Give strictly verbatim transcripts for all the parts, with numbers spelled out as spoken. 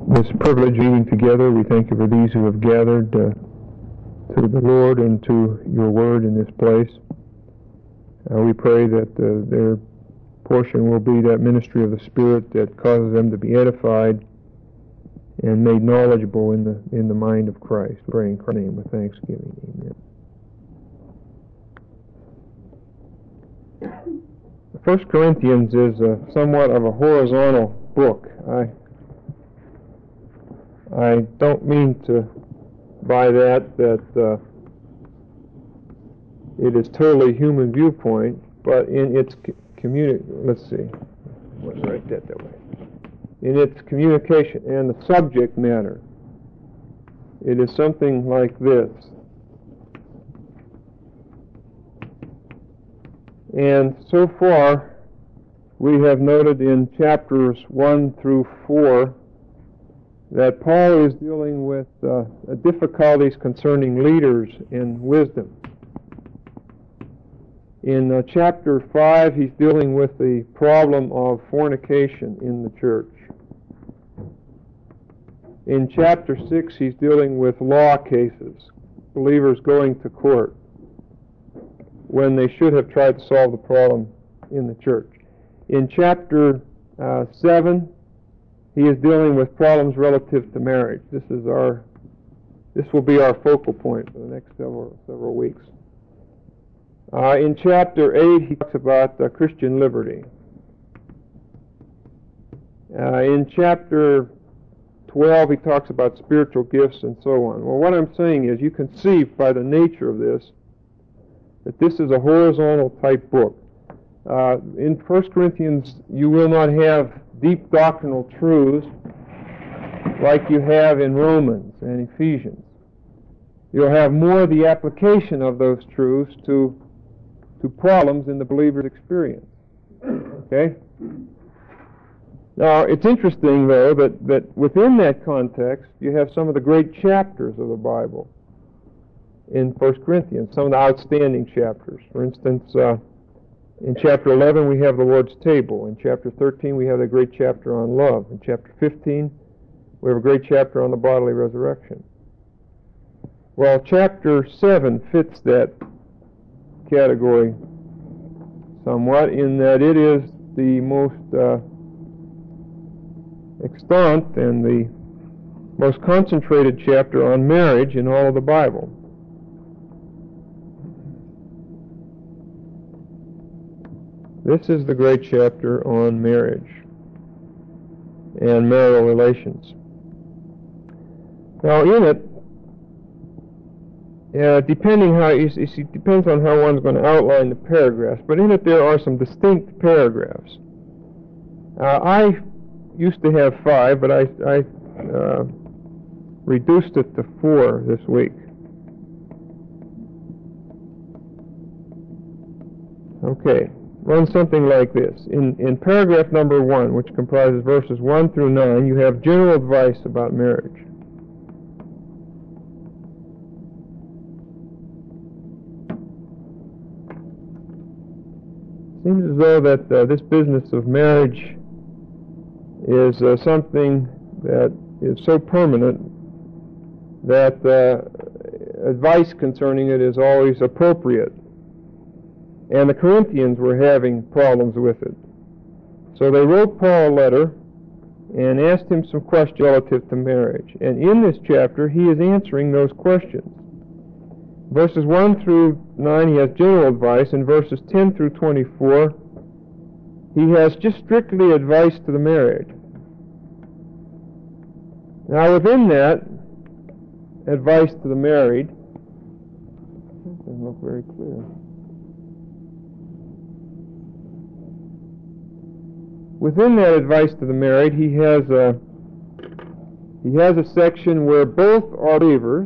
this privilege of meeting together. We thank you for these who have gathered uh, to the Lord and to your word in this place. Uh, we pray that uh, their portion will be that ministry of the Spirit that causes them to be edified and made knowledgeable in the in the mind of Christ. We pray in Christ's name with thanksgiving. Amen. First Corinthians is a, somewhat of a horizontal book. I I don't mean to by that that uh, it is totally human viewpoint, but in its communi- let's see, let's write that that way. In its communication and the subject matter, it is something like this. And so far, we have noted in chapters one through four that Paul is dealing with uh, difficulties concerning leaders and wisdom. In uh, chapter five, he's dealing with the problem of fornication in the church. In chapter six, he's dealing with law cases, believers going to court when they should have tried to solve the problem in the church. In chapter uh, seven, he is dealing with problems relative to marriage. This is our, this will be our focal point for the next several several weeks. Uh, in chapter eight, he talks about uh, Christian liberty. Uh, in chapter twelve, he talks about spiritual gifts and so on. Well, what I'm saying is you can see by the nature of this that this is a horizontal type book. Uh, in First Corinthians, you will not have deep doctrinal truths like you have in Romans and Ephesians. You'll have more the application of those truths to to problems in the believer's experience. Okay? Now, it's interesting, though, that, that within that context, you have some of the great chapters of the Bible in First Corinthians, some of the outstanding chapters. For instance, uh, in chapter eleven, we have the Lord's table. In chapter thirteen, we have a great chapter on love. In chapter fifteen, we have a great chapter on the bodily resurrection. Well, chapter seven fits that category somewhat in that it is the most uh, extant and the most concentrated chapter on marriage in all of the Bible. This is the great chapter on marriage and marital relations. Now, in it, Uh, depending how you see, it depends on how one's going to outline the paragraphs, but in it there are some distinct paragraphs. Uh, I used to have five, but I, I uh, reduced it to four this week. Okay, runs something like this. In, in paragraph number one, which comprises verses one through nine, you have general advice about marriage. Seems as though that uh, this business of marriage is uh, something that is so permanent that uh, advice concerning it is always appropriate. And the Corinthians were having problems with it. So they wrote Paul a letter and asked him some questions relative to marriage. And in this chapter, he is answering those questions. Verses one through nine, he has general advice. In verses ten through twenty-four, he has just strictly advice to the married. Now, within that advice to the married, doesn't look very clear. Within that advice to the married, he has a he has a section where both are believers.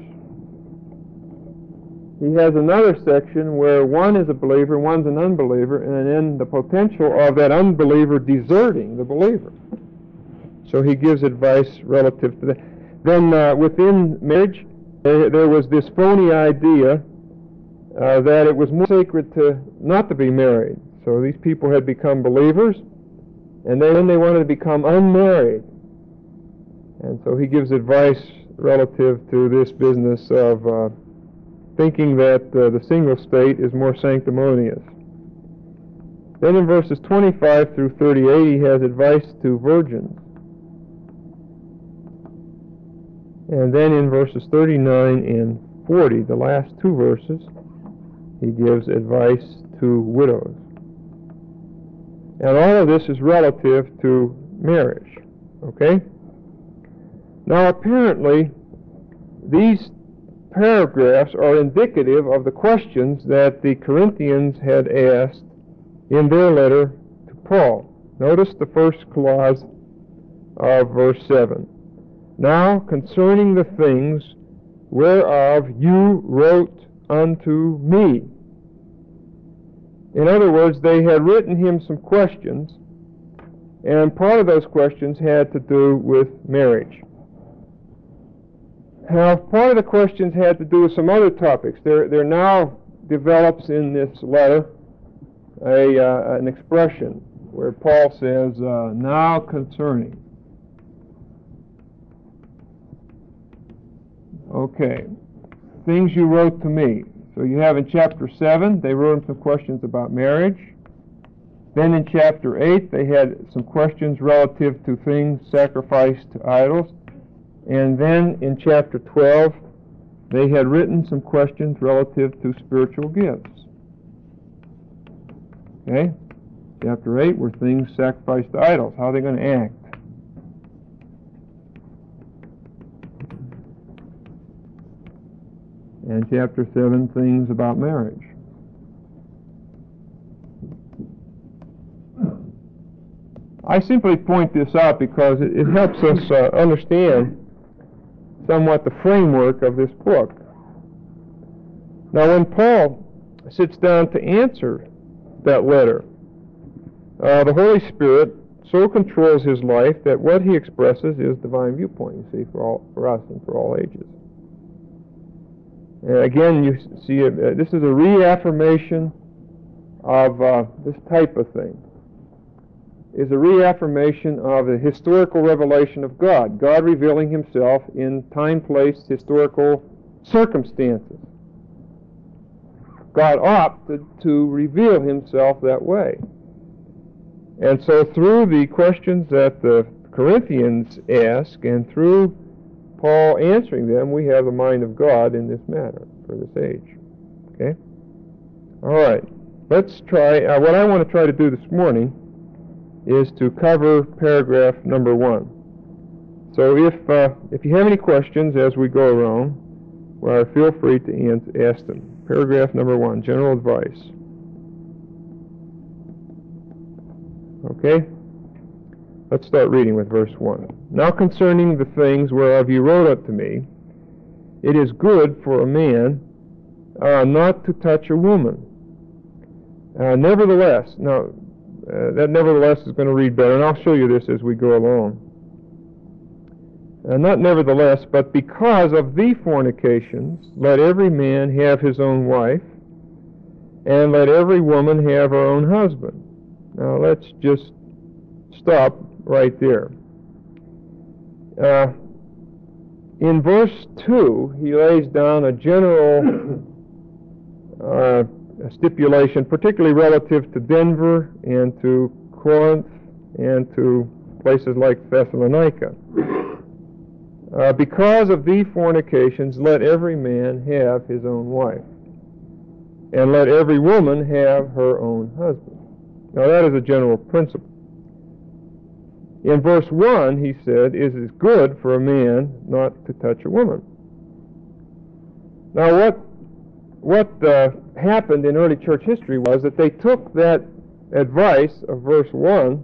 He has another section where one is a believer, one's an unbeliever, and then the potential of that unbeliever deserting the believer. So he gives advice relative to that. Then uh, within marriage, there, there was this phony idea uh, that it was more sacred to not to be married. So these people had become believers, and then they wanted to become unmarried. And so he gives advice relative to this business of uh, thinking that uh, the single state is more sanctimonious. Then in verses twenty-five through thirty-eight, he has advice to virgins. And then in verses thirty-nine and forty, the last two verses, he gives advice to widows. And all of this is relative to marriage. Okay? Now apparently, these paragraphs are indicative of the questions that the Corinthians had asked in their letter to Paul. Notice the first clause of verse seven. Now concerning the things whereof you wrote unto me. In other words, they had written him some questions, and part of those questions had to do with marriage. Now, part of the questions had to do with some other topics. There, there now develops in this letter a uh, an expression where Paul says, uh, now concerning. Okay, things you wrote to me. So you have in chapter seven, they wrote him some questions about marriage. Then in chapter eight, they had some questions relative to things sacrificed to idols. And then in chapter twelve, they had written some questions relative to spiritual gifts. Okay? Chapter eight were things sacrificed to idols. How are they going to act? And chapter seven, things about marriage. I simply point this out because it, it helps us uh, understand somewhat the framework of this book. Now, when Paul sits down to answer that letter, uh, the Holy Spirit so controls his life that what he expresses is divine viewpoint, you see, for all, for us and for all ages. And again, you see, uh, this is a reaffirmation of uh, this type of thing. Is a reaffirmation of the historical revelation of God. God revealing himself in time-place historical circumstances. God opted to reveal himself that way. And so through the questions that the Corinthians ask, and through Paul answering them, we have the mind of God in this matter for this age. Okay? All right. Let's try, uh, what I want to try to do this morning is to cover paragraph number one. So if uh, if you have any questions as we go around, well, feel free to ask them. Paragraph number one, general advice. Okay? Let's start reading with verse one. Now concerning the things whereof you wrote unto me, it is good for a man uh, not to touch a woman. Uh, nevertheless, now, Uh, that nevertheless is going to read better, and I'll show you this as we go along. Uh, not nevertheless, but because of the fornications, let every man have his own wife, and let every woman have her own husband. Now let's just stop right there. Uh, in verse two, he lays down a general uh, a stipulation, particularly relative to Denver and to Corinth and to places like Thessalonica. Uh, because of the fornications, let every man have his own wife, and let every woman have her own husband. Now that is a general principle. In verse one, he said, it is good for a man not to touch a woman. Now what What uh, happened in early church history was that they took that advice of verse one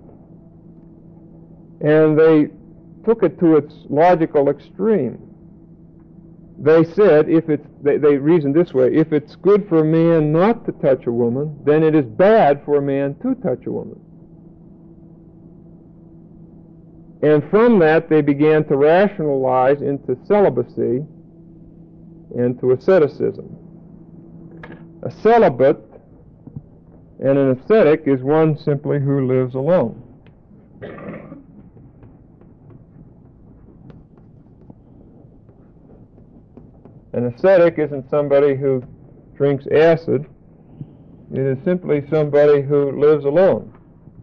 and they took it to its logical extreme. They said, if it's, they, they reasoned this way, if it's good for a man not to touch a woman, then it is bad for a man to touch a woman. And from that they began to rationalize into celibacy and to asceticism. A celibate and an ascetic is one simply who lives alone. An ascetic isn't somebody who drinks acid. It is simply somebody who lives alone.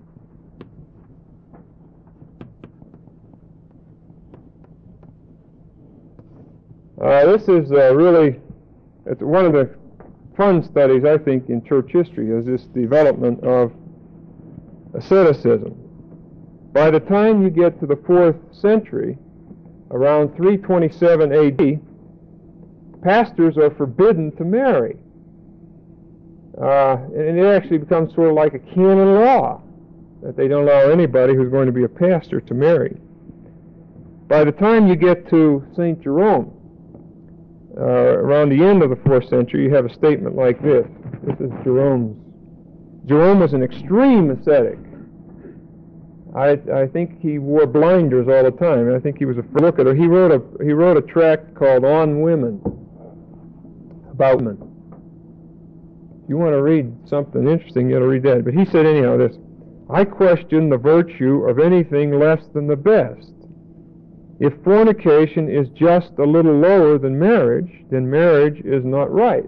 Uh, this is uh, really it's one of the fun studies, I think, in church history, is this development of asceticism. By the time you get to the fourth century, around three twenty-seven A D, pastors are forbidden to marry. Uh, and it actually becomes sort of like a canon law that they don't allow anybody who's going to be a pastor to marry. By the time you get to Saint Jerome, uh, around the end of the fourth century, you have a statement like this. This is Jerome's. Jerome was an extreme ascetic. I, I think he wore blinders all the time. I think he was a look at her. He wrote a he wrote a tract called On Women, about women. If you want to read something interesting, you ought to read that. But he said anyhow this: I question the virtue of anything less than the best. If fornication is just a little lower than marriage, then marriage is not right.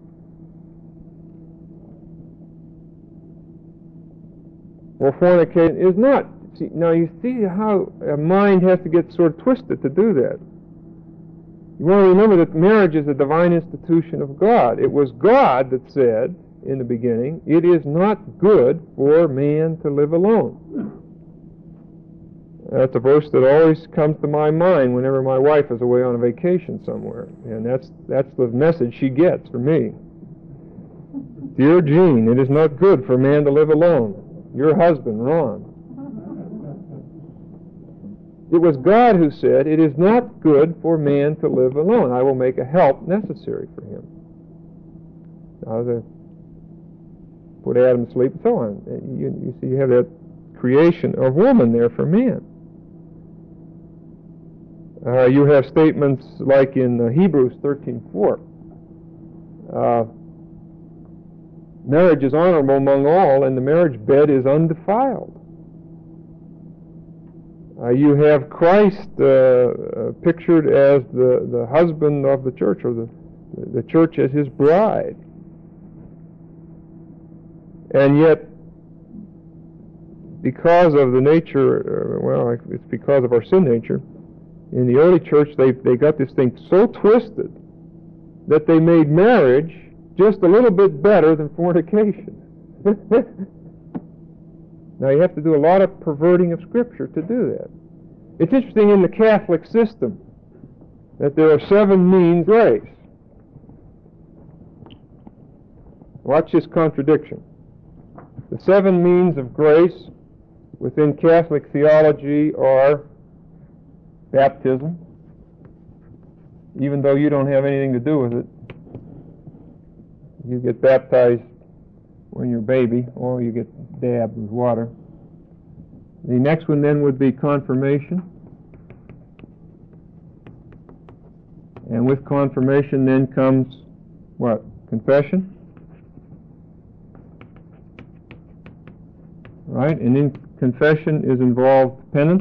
Well, fornication is not. See, now you see how a mind has to get sort of twisted to do that. You want to remember that marriage is a divine institution of God. It was God that said in the beginning, it is not good for man to live alone. That's a verse that always comes to my mind whenever my wife is away on a vacation somewhere. And that's that's the message she gets from me. Dear Jean, it is not good for man to live alone. Your husband, Ron. It was God who said, it is not good for man to live alone. I will make a help necessary for him. Now, the, put Adam to sleep and so on. You, you see, you have that creation of woman there for man. Uh, you have statements like in uh, Hebrews thirteen four. Uh, marriage is honorable among all, and the marriage bed is undefiled. Uh, you have Christ uh, uh, pictured as the, the husband of the church, or the, the church as his bride. And yet, because of the nature, uh, well, it's because of our sin nature, in the early church they, they got this thing so twisted that they made marriage just a little bit better than fornication. Now you have to do a lot of perverting of Scripture to do that. It's interesting in the Catholic system that there are seven means of grace. Watch this contradiction. The seven means of grace within Catholic theology are baptism, even though you don't have anything to do with it. You get baptized when you're a baby, or you get dabbed with water. The next one then would be confirmation. And with confirmation then comes what? Confession. Right? And in confession is involved penance.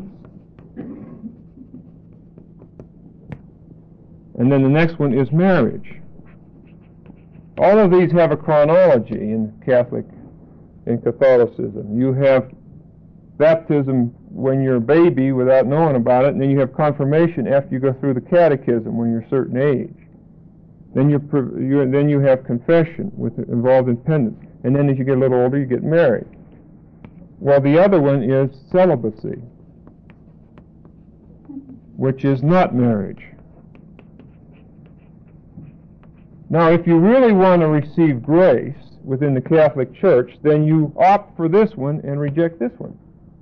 And then the next one is marriage. All of these have a chronology in Catholic, in Catholicism. You have baptism when you're a baby without knowing about it, and then you have confirmation after you go through the catechism when you're a certain age. Then you you then you have confession with involved in penance, and then as you get a little older, you get married. Well, the other one is celibacy, which is not marriage. Now, if you really want to receive grace within the Catholic Church, then you opt for this one and reject this one.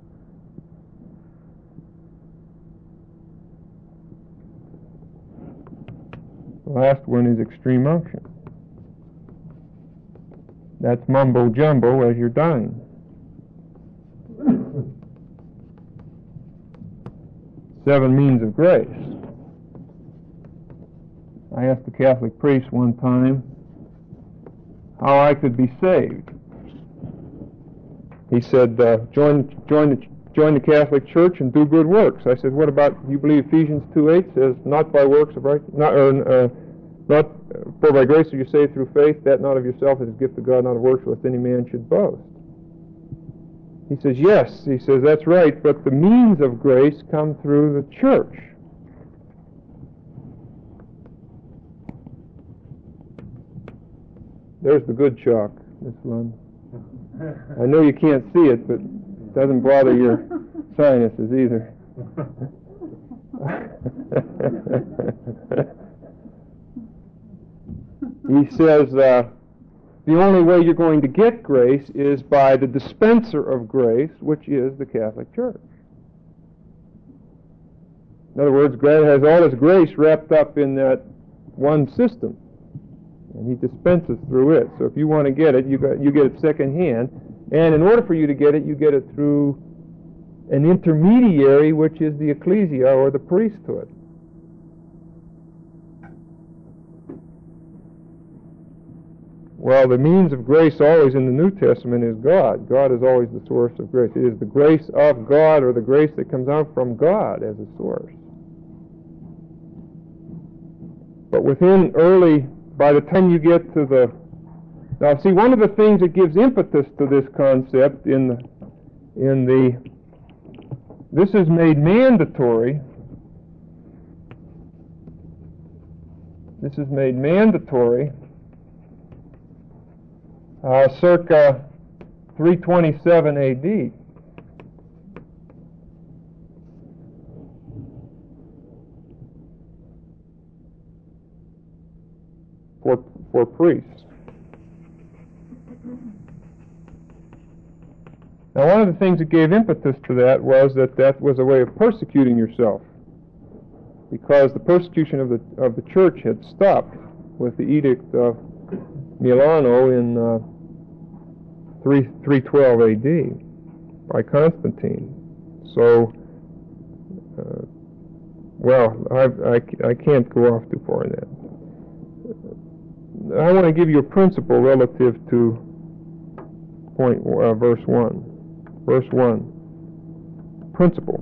The last one is extreme unction. That's mumbo jumbo as you're dying. Seven means of grace. I asked the Catholic priest one time how I could be saved. He said, uh, join, join, the, join the Catholic Church and do good works. I said, what about, you believe Ephesians two eight says, not by works of right, not, or, uh, Not, for by grace are you saved through faith, that not of yourself, it is a gift of God, not of works, lest any man should boast. He says, yes, he says, that's right, but the means of grace come through the church. There's the good chalk, Miss Lund. I know you can't see it, but it doesn't bother your sinuses either. He says, uh, the only way you're going to get grace is by the dispenser of grace, which is the Catholic Church. In other words, God has all His grace wrapped up in that one system, and He dispenses through it. So if you want to get it, you got, you get it secondhand, and in order for you to get it, you get it through an intermediary, which is the ecclesia or the priesthood. Well, the means of grace always in the New Testament is God. God is always the source of grace. It is the grace of God, or the grace that comes out from God as a source. But within early, by the time you get to the... Now, see, one of the things that gives impetus to this concept in the... In the this is made mandatory. This is made mandatory Uh, circa three twenty-seven A D for for priests. Now, one of the things that gave impetus to that was that that was a way of persecuting yourself, because the persecution of the of the church had stopped with the Edict of Milano in uh, three twelve A D by Constantine. So, uh, well, I, I, I can't go off too far in that. I want to give you a principle relative to point uh, verse one. Verse one. Principle.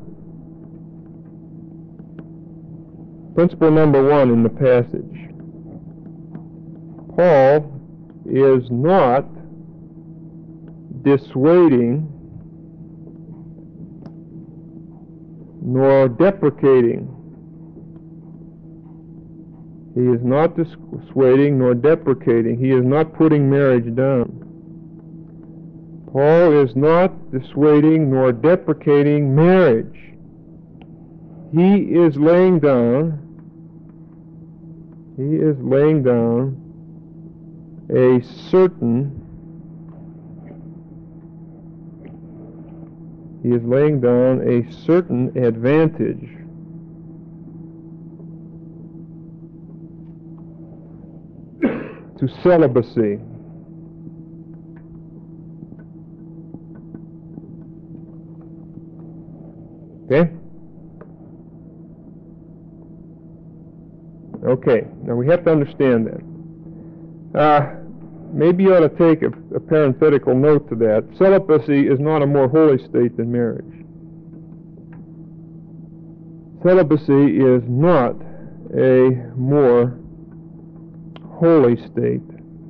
Principle number one in the passage. Paul is not dissuading nor deprecating. He is not dissuading nor deprecating. He is not putting marriage down. Paul is not dissuading nor deprecating marriage. He is laying down, he is laying down a certain He is laying down a certain advantage to celibacy. Okay? Okay, now we have to understand that. Uh, Maybe you ought to take a, a parenthetical note to that. Celibacy is not a more holy state than marriage. Celibacy is not a more holy state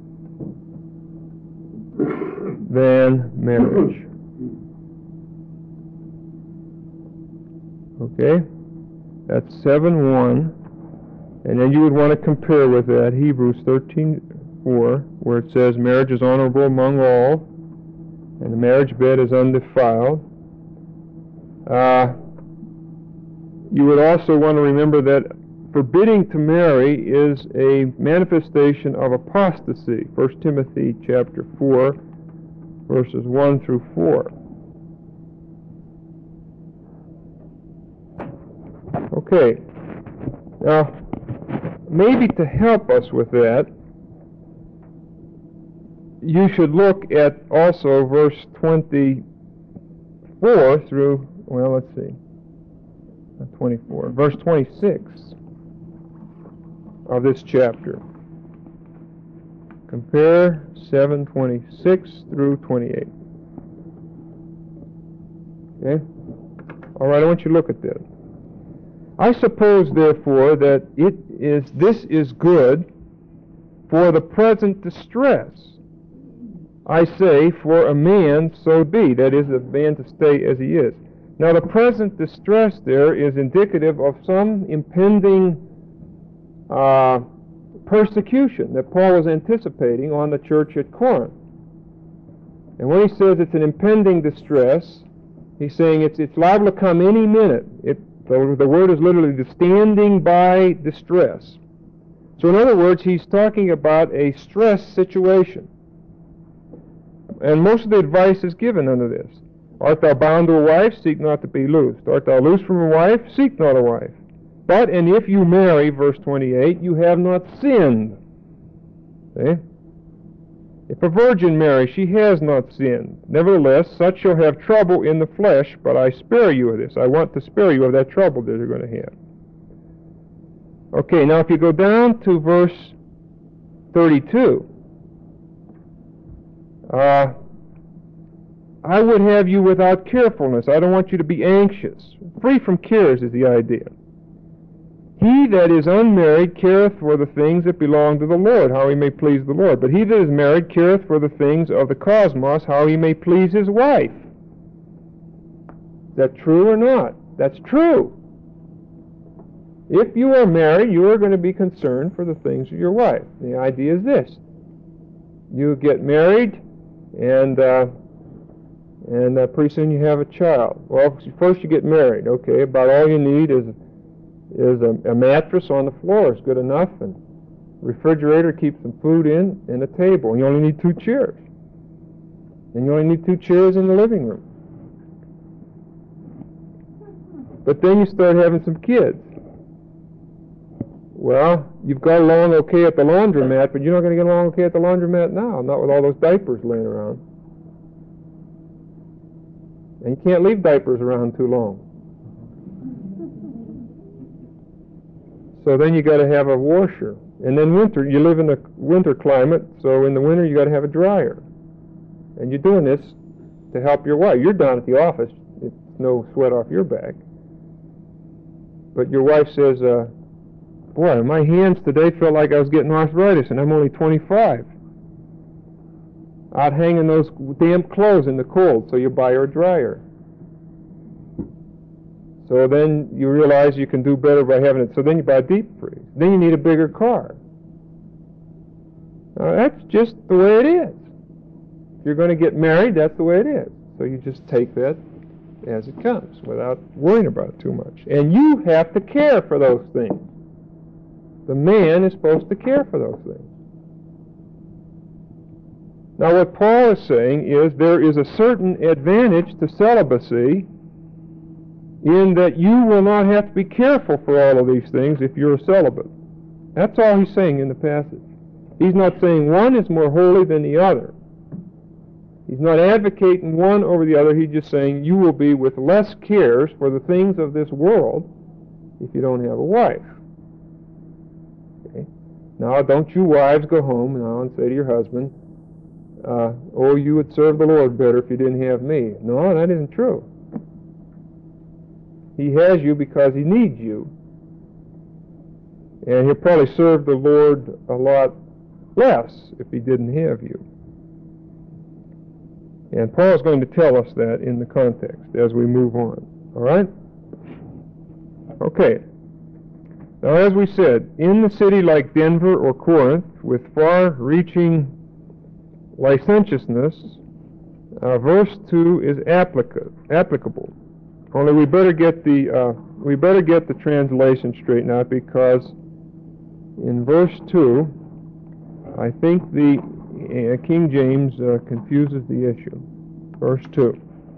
than marriage. Okay? That's seven one. And then you would want to compare with that Hebrews thirteen four, where it says marriage is honorable among all, and the marriage bed is undefiled. Uh, you would also want to remember that forbidding to marry is a manifestation of apostasy. First Timothy chapter four, verses one through four. Okay. Now, maybe to help us with that, you should look at also verse twenty-four through, well, let's see, not twenty-four, verse twenty-six of this chapter. Compare seven twenty-six through twenty-eight. Okay? All right, I want you to look at this. I suppose, therefore, that it is this is good, for the present distress. I say, for a man so be, that is, a man to stay as he is. Now, the present distress there is indicative of some impending uh, persecution that Paul was anticipating on the church at Corinth. And when he says it's an impending distress, he's saying it's it's liable to come any minute. It, the, the word is literally the standing by distress. So in other words, he's talking about a stress situation. And most of the advice is given under this. Art thou bound to a wife? Seek not to be loosed. Art thou loosed from a wife? Seek not a wife. But, and if you marry, verse twenty-eight, you have not sinned. See? If a virgin marry, she has not sinned. Nevertheless, such shall have trouble in the flesh, but I spare you of this. I want to spare you of that trouble that you're going to have. Okay, now if you go down to verse thirty-two, uh, I would have you without carefulness. I don't want you to be anxious. Free from cares is the idea. He that is unmarried careth for the things that belong to the Lord, how he may please the Lord. But he that is married careth for the things of the cosmos, how he may please his wife. Is that true or not? That's true. If you are married, you are going to be concerned for the things of your wife. The idea is this. You get married, and uh, and uh, pretty soon you have a child. Well, first you get married, okay? About all you need is is a, a mattress on the floor is good enough, and refrigerator keeps some food in, and a table. And you only need two chairs. And you only need two chairs in the living room. But then you start having some kids. Well, you've got along okay at the laundromat, but you're not going to get along okay at the laundromat now, not with all those diapers laying around. And you can't leave diapers around too long. So then you got to have a washer. And then winter, you live in a winter climate, so in the winter you got to have a dryer. And you're doing this to help your wife. You're down at the office. It's no sweat off your back. But your wife says, uh, boy, my hands today felt like I was getting arthritis, and I'm only twenty-five. Out hanging those damp clothes in the cold, so you buy her a dryer. So then you realize you can do better by having it. So then you buy a deep freeze. Then you need a bigger car. Now, that's just the way it is. If you're going to get married, that's the way it is. So you just take that as it comes without worrying about it too much. And you have to care for those things. The man is supposed to care for those things. Now what Paul is saying is there is a certain advantage to celibacy in that you will not have to be careful for all of these things if you're a celibate. That's all he's saying in the passage. He's not saying one is more holy than the other. He's not advocating one over the other. He's just saying you will be with less cares for the things of this world if you don't have a wife. Okay? Now, don't you wives go home now and say to your husband, uh, oh, you would serve the Lord better if you didn't have me. No, that isn't true. He has you because he needs you. And he'll probably serve the Lord a lot less if he didn't have you. And Paul is going to tell us that in the context as we move on. All right? Okay. Now, as we said, in the city like Denver or Corinth, with far-reaching licentiousness, uh, verse two is applica- applicable. Only we better get the uh, we better get the translation straightened out, because in verse two, I think the uh, King James uh, confuses the issue. Verse two.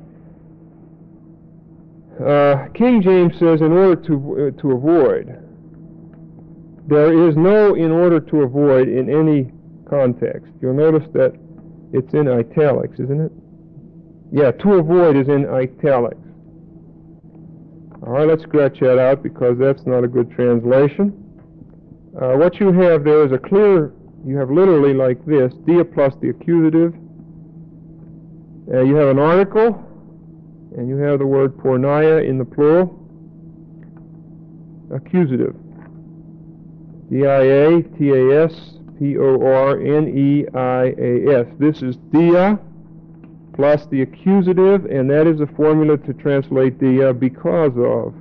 Uh, King James says, in order to uh, to avoid. There is no in order to avoid in any context. You'll notice that it's in italics, isn't it? Yeah, to avoid is in italics. All right, let's scratch that out because that's not a good translation. Uh, what you have there is a clear, you have literally like this, dia plus the accusative. Uh, you have an article, and you have the word porneia in the plural. Accusative. D I A T A S P P O R N E I A S. This is dia plus the accusative, and that is a formula to translate dia, because of.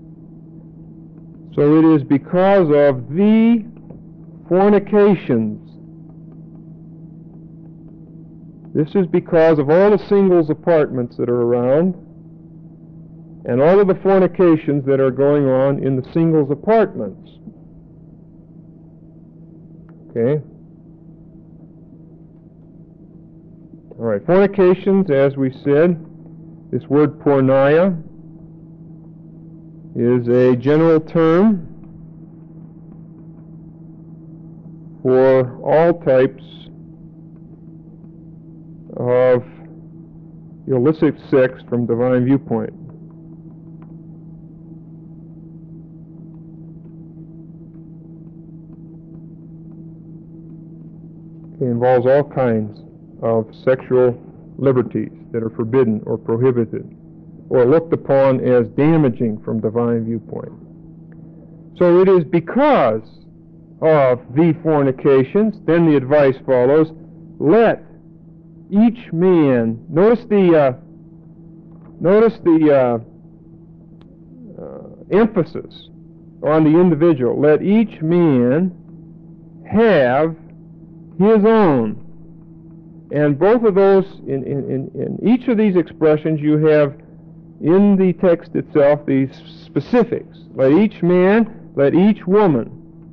So it is because of the fornications. This is because of all the singles apartments that are around, and all of the fornications that are going on in the singles apartments. Okay? All right, fornications, as we said, this word porneia is a general term for all types of illicit sex from divine viewpoint. It involves all kinds of sexual liberties that are forbidden or prohibited or looked upon as damaging from divine viewpoint. So it is because of the fornications, then the advice follows, let each man, notice the uh, notice the uh, uh, emphasis on the individual, let each man have his own. And both of those, in, in, in, in each of these expressions, you have in the text itself these specifics. Let each man, let each woman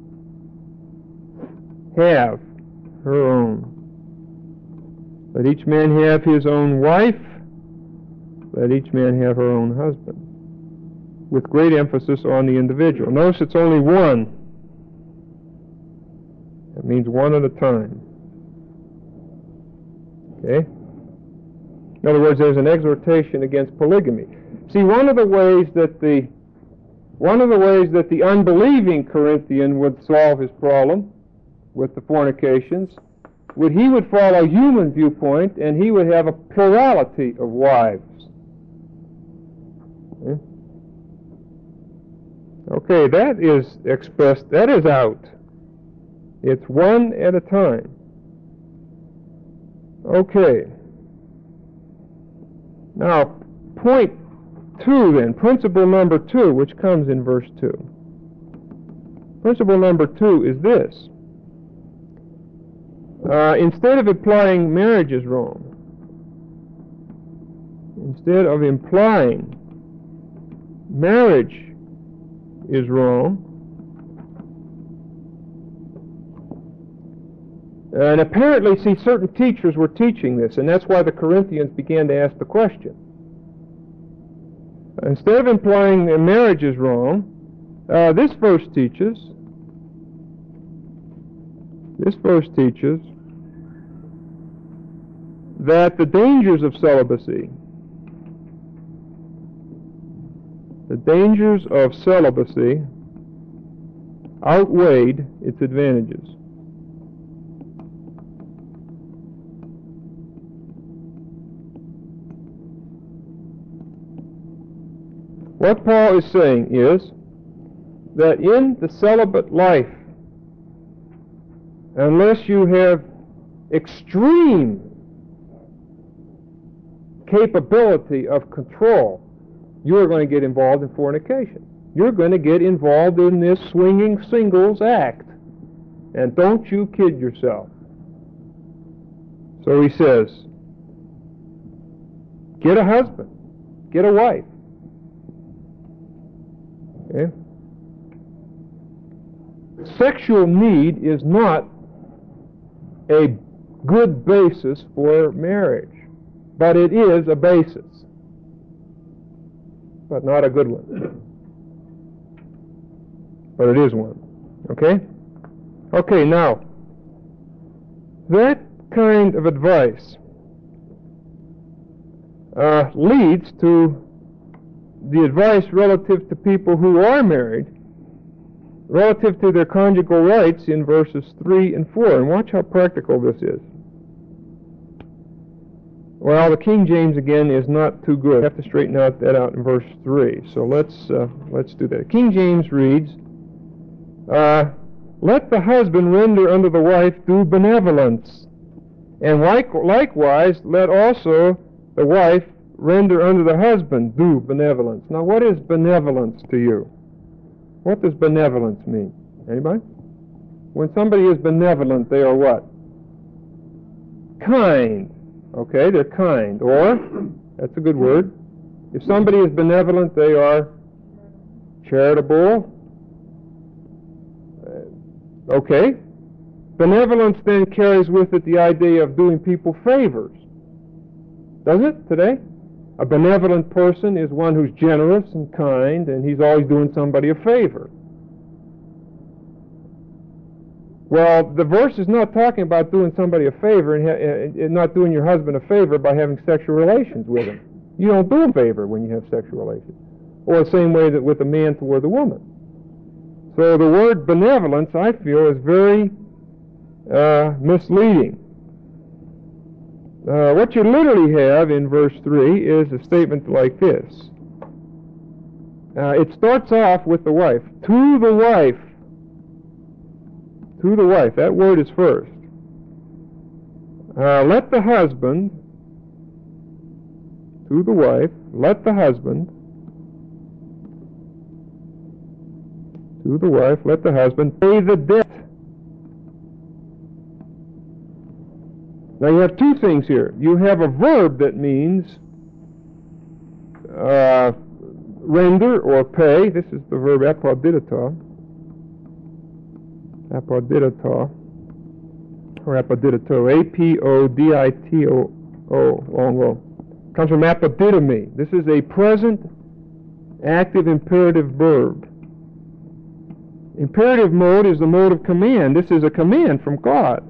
have her own. Let each man have his own wife. Let each man have her own husband. With great emphasis on the individual. Notice it's only one. That means one at a time. Okay? In other words, there's an exhortation against polygamy. See, one of the ways that the one of the ways that the unbelieving Corinthian would solve his problem with the fornications would he would follow human viewpoint, and he would have a plurality of wives. Okay? Okay, that is expressed, that is out. It's one at a time. Okay. Now, point two then, principle number two, which comes in verse two. Principle number two is this. Uh, instead of implying marriage is wrong, instead of implying marriage is wrong, and apparently, see, certain teachers were teaching this, and that's why the Corinthians began to ask the question. Instead of implying that marriage is wrong, uh, this verse teaches, this verse teaches that the dangers of celibacy, the dangers of celibacy outweighed its advantages. What Paul is saying is that in the celibate life, unless you have extreme capability of control, you are going to get involved in fornication. You're going to get involved in this swinging singles act. And don't you kid yourself. So he says, get a husband, get a wife. Okay? Sexual need is not a good basis for marriage, but it is a basis, but not a good one. But it is one. Okay? Okay, now, that kind of advice uh, leads to the advice relative to people who are married, relative to their conjugal rights in verses three and four. And watch how practical this is. Well, the King James again is not too good. I have to straighten out that out in verse three. So let's uh, let's do that. King James reads, uh, let the husband render unto the wife due benevolence, and like, likewise let also the wife render unto the husband due benevolence. Now, what is benevolence to you? What does benevolence mean? Anybody? When somebody is benevolent, they are what? Kind. Okay, they're kind. Or, that's a good word. If somebody is benevolent, they are charitable. Uh, okay. Benevolence then carries with it the idea of doing people favors. Does it today? A benevolent person is one who's generous and kind, and he's always doing somebody a favor. Well, the verse is not talking about doing somebody a favor and, ha- and not doing your husband a favor by having sexual relations with him. You don't do a favor when you have sexual relations. Or the same way that with a man toward a woman. So the word benevolence, I feel, is very uh, misleading. Uh, what you literally have in verse three is a statement like this. Uh, it starts off with the wife. To the wife. To the wife. That word is first. Uh, let the husband, to the wife, let the husband, to the wife, let the husband pay the debt. Now you have two things here. You have a verb that means uh, render or pay. This is the verb apodidata. Apodidata. Or apodidito. A P O D I T O O. Long O. Comes from apodidome. This is a present active imperative verb. Imperative mode is the mode of command. This is a command from God.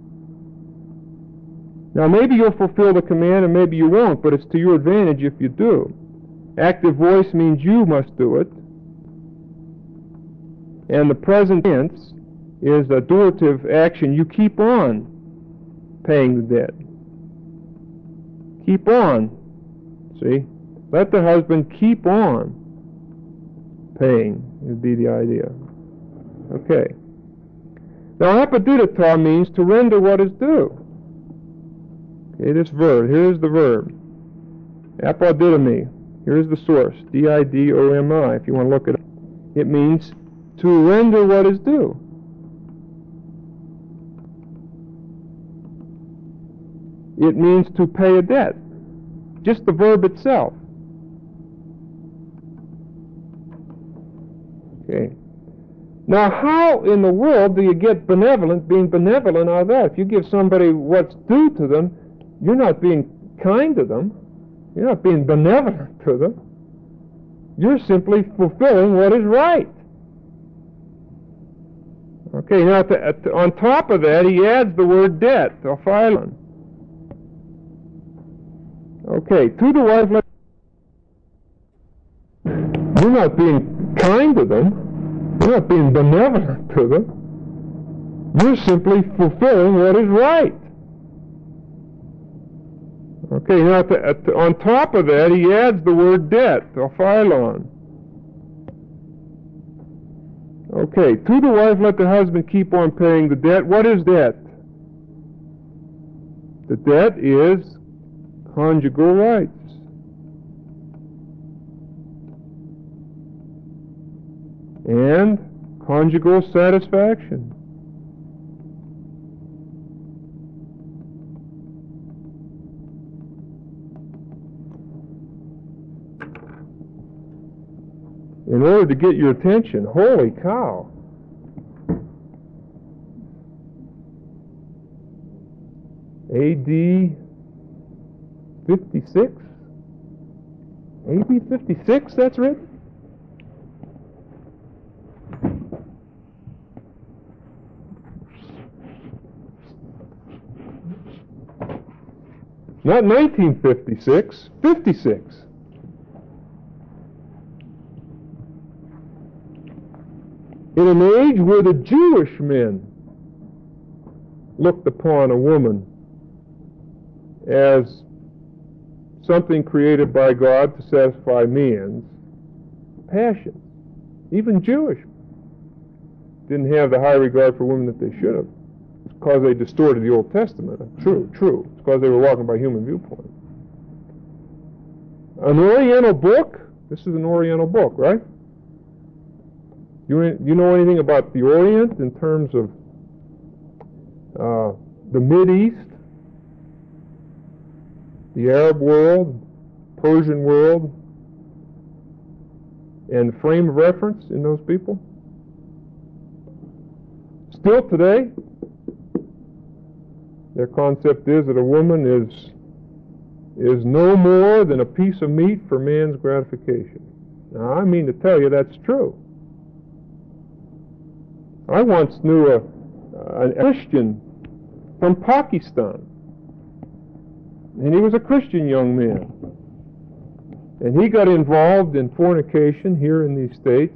Now, maybe you'll fulfill the command and maybe you won't, but it's to your advantage if you do. Active voice means you must do it. And the present tense is a durative action. You keep on paying the debt. Keep on. See? Let the husband keep on paying would be the idea. Okay. Now, apodidata means to render what is due. Okay, this verb. Here's the verb. Apodidome. Here's the source. D I D O M I, if you want to look it up. It means to render what is due. It means to pay a debt. Just the verb itself. Okay. Now, how in the world do you get benevolent, being benevolent out of that? If you give somebody what's due to them, you're not being kind to them. You're not being benevolent to them. You're simply fulfilling what is right. Okay, now to, to, on top of that, he adds the word debt, ophilon. Okay, to the wife, let... you're not being kind to them. You're not being benevolent to them. You're simply fulfilling what is right. Okay, now to, to, on top of that, he adds the word debt, ophilon. Okay, to the wife let the husband keep on paying the debt. What is debt? The debt is conjugal rights. And conjugal satisfaction. In order to get your attention, holy cow. A D fifty-six? A D fifty-six, that's written? Not nineteen fifty-six, fifty-six. In an age where the Jewish men looked upon a woman as something created by God to satisfy man's passions. Even Jewish didn't have the high regard for women that they should have. It's because they distorted the Old Testament. True, true. It's because they were walking by human viewpoint. An Oriental book? This is an Oriental book, right? You, you know anything about the Orient in terms of uh, the Mideast, the Arab world, Persian world, and the frame of reference in those people? Still today, their concept is that a woman is is no more than a piece of meat for man's gratification. Now, I mean to tell you that's true. I once knew a, a Christian from Pakistan, and he was a Christian young man, and he got involved in fornication here in these States.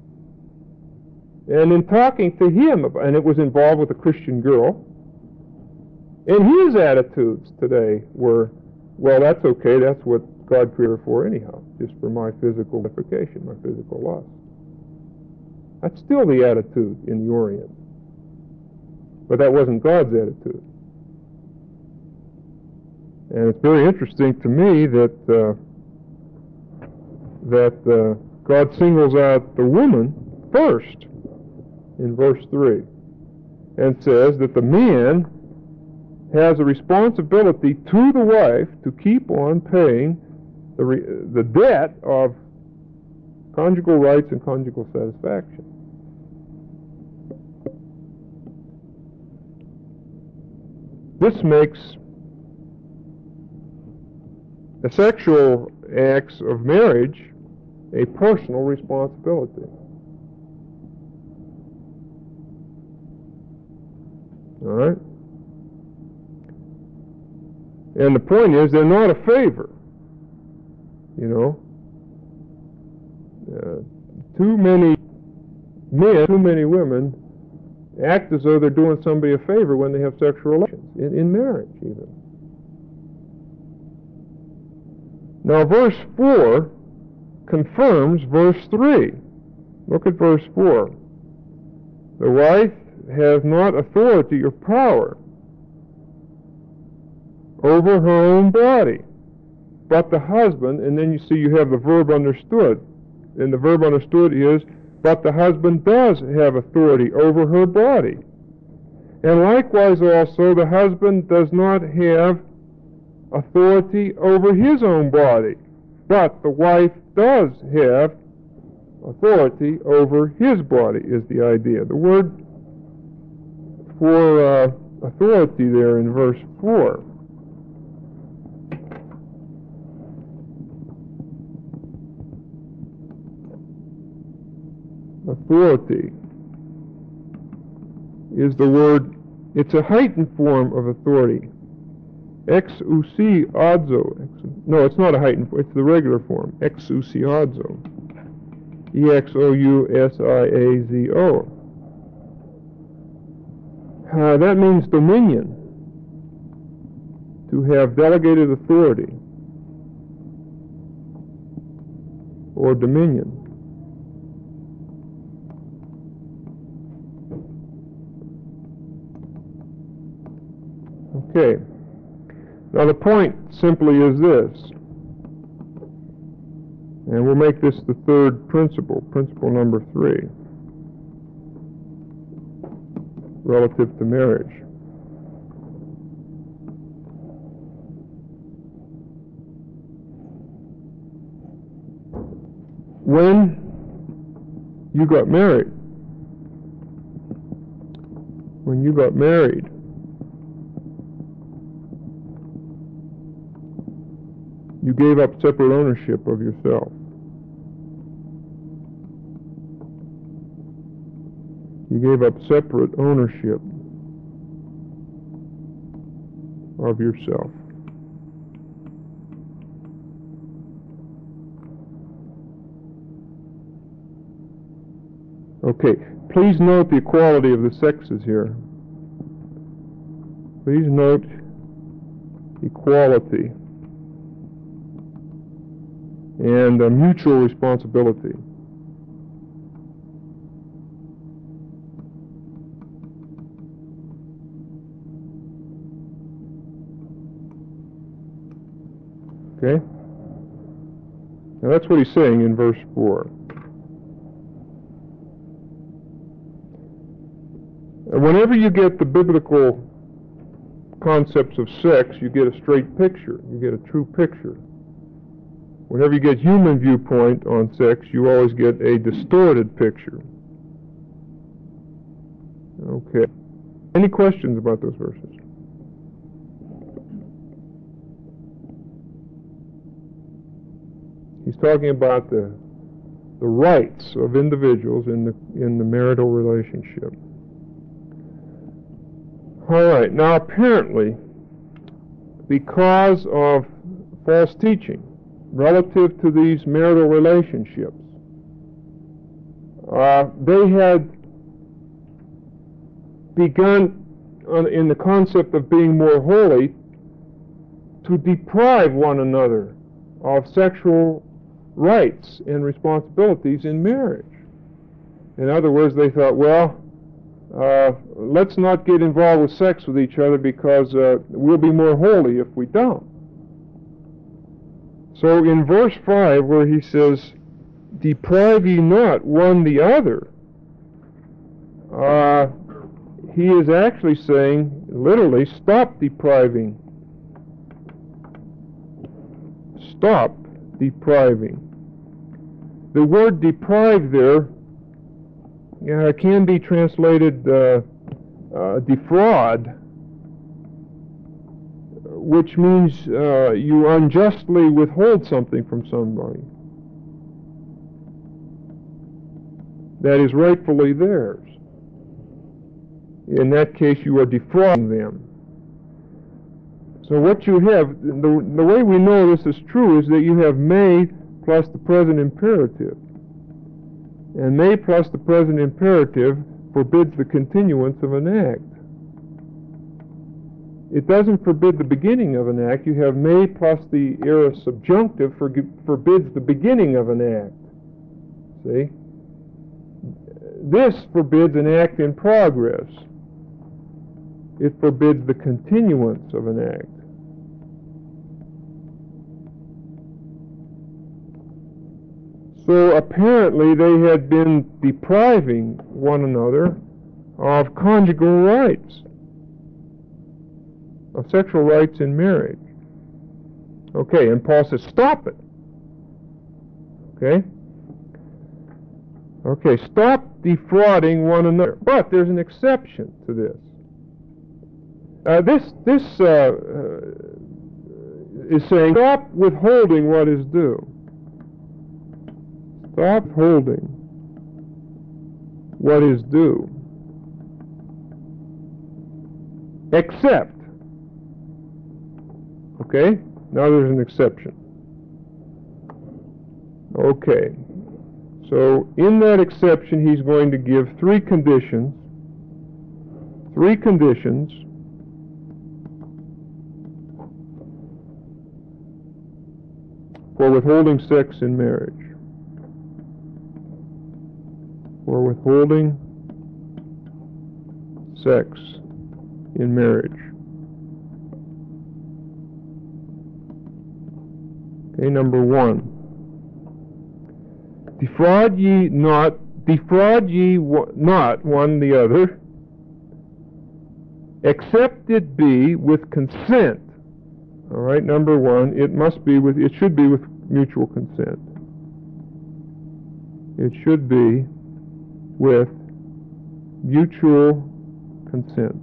And in talking to him, and it was involved with a Christian girl, and his attitudes today were, well, that's okay, that's what God created her for anyhow, just for my physical gratification, my physical lust. That's still the attitude in the Orient. But that wasn't God's attitude. And it's very interesting to me that uh, that uh, God singles out the woman first in verse three and says that the man has a responsibility to the wife to keep on paying the, re the debt of conjugal rights and conjugal satisfaction. This makes the sexual acts of marriage a personal responsibility. All right? And the point is, they're not a favor. You know? Uh, too many men, too many women act as though they're doing somebody a favor when they have sexual relations, in, in marriage even. Now verse four confirms verse three. Look at verse four. The wife has not authority or power over her own body, but the husband, and then you see you have the verb understood, and the verb understood is, but the husband does have authority over her body. And likewise also, the husband does not have authority over his own body, but the wife does have authority over his body, is the idea. The word for uh, authority there in verse four. Authority is the word, it's a heightened form of authority. Exousiazo. No, it's not a heightened form, it's the regular form. Exousiazo. E X O U S I A Z O. Uh, that means dominion. To have delegated authority. Or dominion. Okay. Now the point simply is this, and we'll make this the third principle, principle number three, relative to marriage. When you got married, when you got married, you gave up separate ownership of yourself. You gave up separate ownership of yourself. Okay, please note the equality of the sexes here. Please note equality and uh, mutual responsibility. Okay? Now that's what he's saying in verse four. Whenever you get the biblical concepts of sex, you get a straight picture. You get a true picture. Whenever you get human viewpoint on sex, you always get a distorted picture. Okay. Any questions about those verses? He's talking about the the rights of individuals in the in the marital relationship. All right. Now, apparently, because of false teaching relative to these marital relationships, uh, they had begun on, in the concept of being more holy to deprive one another of sexual rights and responsibilities in marriage. In other words, they thought, well, uh, let's not get involved with sex with each other because uh, we'll be more holy if we don't. So in verse five, where he says, deprive ye not one the other, uh, he is actually saying, literally, stop depriving. Stop depriving. The word deprive there uh, can be translated uh, uh, defraud, which means uh, you unjustly withhold something from somebody that is rightfully theirs. In that case, you are defrauding them. So what you have, the, the way we know this is true is that you have may plus the present imperative. And may plus the present imperative forbids the continuance of an act. It doesn't forbid the beginning of an act. You have may plus the aorist subjunctive for, forbids the beginning of an act. See? This forbids an act in progress. It forbids the continuance of an act. So apparently they had been depriving one another of conjugal rights, of sexual rights in marriage. Okay, and Paul says, stop it. Okay? Okay, stop defrauding one another. But there's an exception to this. Uh, this this uh, uh, is saying, stop withholding what is due. Stop holding what is due. Except. Okay? Now there's an exception. Okay. So in that exception, he's going to give three conditions. Three conditions for withholding sex in marriage. For withholding sex in marriage. Okay, number one. Defraud ye not, defraud ye not one the other, except it be with consent. All right, number one, it must be with, it should be with mutual consent. It should be with mutual consent.